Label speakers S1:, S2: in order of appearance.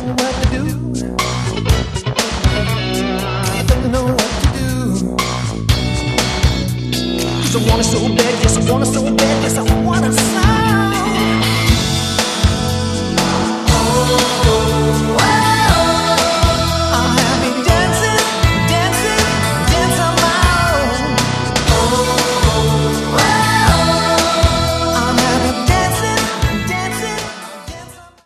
S1: what to do. I don't know what to do. 'Cause I want it so bad, yes I want it so bad, yes I want it so